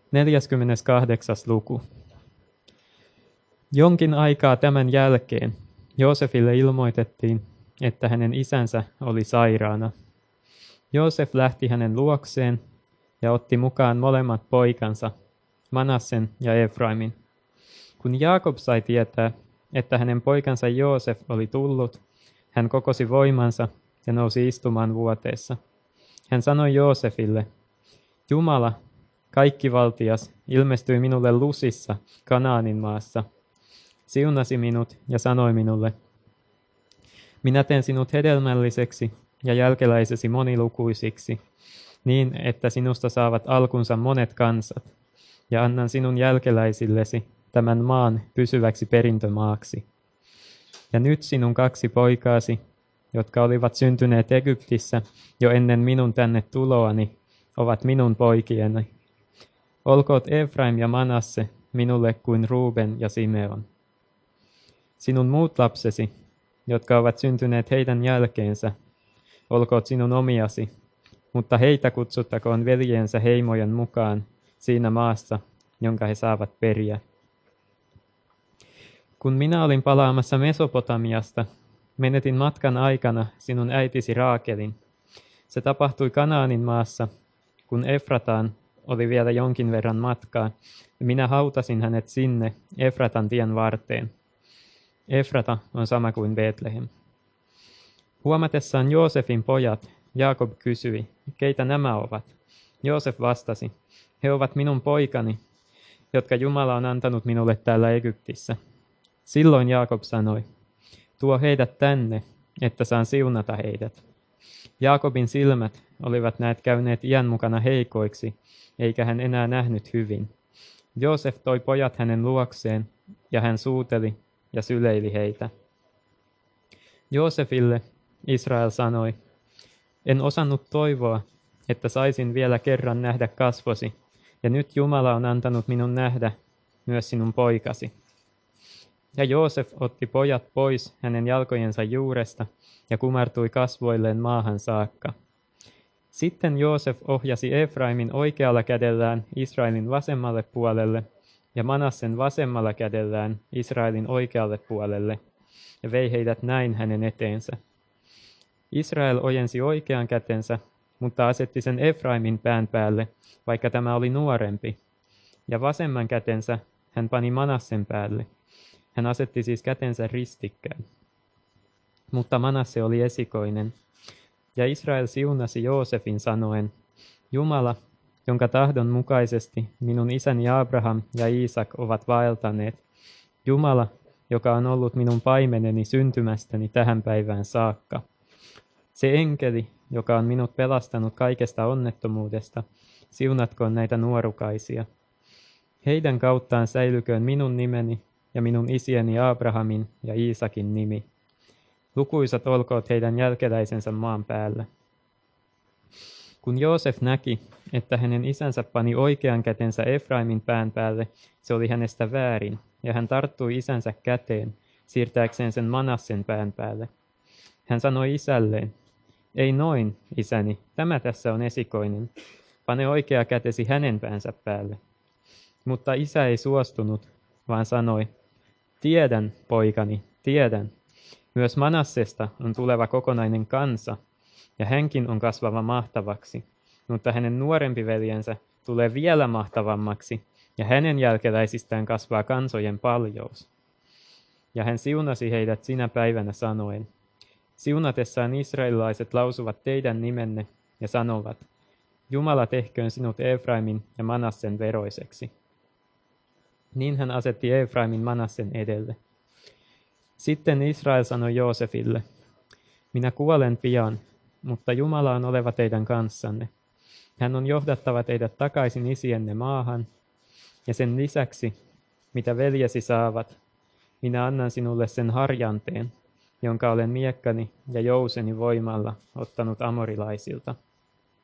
48. luku. Jonkin aikaa tämän jälkeen Joosefille ilmoitettiin, että hänen isänsä oli sairaana. Joosef lähti hänen luokseen ja otti mukaan molemmat poikansa, Manassen ja Efraimin. Kun Jaakob sai tietää, että hänen poikansa Joosef oli tullut, hän kokosi voimansa ja nousi istumaan vuoteessa. Hän sanoi Joosefille, Jumala, kaikkivaltias, ilmestyi minulle Lusissa, Kanaanin maassa. Siunasi minut ja sanoi minulle, minä teen sinut hedelmälliseksi ja jälkeläisesi monilukuisiksi, niin että sinusta saavat alkunsa monet kansat, ja annan sinun jälkeläisillesi tämän maan pysyväksi perintömaaksi. Ja nyt sinun 2 poikaasi, jotka olivat syntyneet Egyptissä jo ennen minun tänne tuloani, ovat minun poikieni. Olkoot Efraim ja Manasse minulle kuin Ruben ja Simeon. Sinun muut lapsesi, jotka ovat syntyneet heidän jälkeensä, olkoot sinun omiasi, mutta heitä kutsuttakoon veljensä heimojen mukaan siinä maassa, jonka he saavat periä. Kun minä olin palaamassa Mesopotamiasta, menetin matkan aikana sinun äitisi Raakelin. Se tapahtui Kanaanin maassa, kun Efrataan oli vielä jonkin verran matkaa, ja minä hautasin hänet sinne Efratan tien varteen. Efrata on sama kuin Betlehem. Huomatessaan Joosefin pojat, Jaakob kysyi, keitä nämä ovat? Joosef vastasi, he ovat minun poikani, jotka Jumala on antanut minulle täällä Egyptissä. Silloin Jaakob sanoi, tuo heidät tänne, että saan siunata heidät. Jaakobin silmät olivat näet käyneet iän mukana heikoiksi, eikä hän enää nähnyt hyvin. Joosef toi pojat hänen luokseen, ja hän suuteli ja syleili heitä. Joosefille Israel sanoi, en osannut toivoa, että saisin vielä kerran nähdä kasvosi, ja nyt Jumala on antanut minun nähdä myös sinun poikasi. Ja Joosef otti pojat pois hänen jalkojensa juuresta ja kumartui kasvoilleen maahan saakka. Sitten Joosef ohjasi Efraimin oikealla kädellään Israelin vasemmalle puolelle ja Manassen vasemmalla kädellään Israelin oikealle puolelle ja vei heidät näin hänen eteensä. Israel ojensi oikean kätensä, mutta asetti sen Efraimin pään päälle, vaikka tämä oli nuorempi, ja vasemman kätensä hän pani Manassen päälle. Hän asetti siis kätensä ristikkäin. Mutta Manasse oli esikoinen. Ja Israel siunasi Joosefin sanoen, Jumala, jonka tahdon mukaisesti minun isäni Abraham ja Iisak ovat vaeltaneet, Jumala, joka on ollut minun paimeneni syntymästäni tähän päivään saakka. Se enkeli, joka on minut pelastanut kaikesta onnettomuudesta, siunatkoon näitä nuorukaisia. Heidän kauttaan säilyköön minun nimeni ja minun isieni Abrahamin ja Iisakin nimi. Lukuisat olkoot heidän jälkeläisensä maan päällä. Kun Joosef näki, että hänen isänsä pani oikean kätensä Efraimin pään päälle, se oli hänestä väärin, ja hän tarttui isänsä käteen, siirtääkseen sen Manassen pään päälle. Hän sanoi isälleen, ei noin, isäni, tämä tässä on esikoinen. Pane oikea kätesi hänen päänsä päälle. Mutta isä ei suostunut, vaan sanoi, tiedän, poikani, tiedän. Myös Manassesta on tuleva kokonainen kansa, ja hänkin on kasvava mahtavaksi, mutta hänen nuorempi veljensä tulee vielä mahtavammaksi, ja hänen jälkeläisistään kasvaa kansojen paljous. Ja hän siunasi heidät sinä päivänä sanoen, siunatessaan israelilaiset lausuvat teidän nimenne ja sanovat, Jumala tehköön sinut Efraimin ja Manassen veroiseksi. Niin hän asetti Efraimin Manassen edelle. Sitten Israel sanoi Joosefille, minä kuolen pian, mutta Jumala on oleva teidän kanssanne. Hän on johdattava teidät takaisin isienne maahan, ja sen lisäksi, mitä veljesi saavat, minä annan sinulle sen harjanteen, jonka olen miekkani ja jouseni voimalla ottanut amorilaisilta.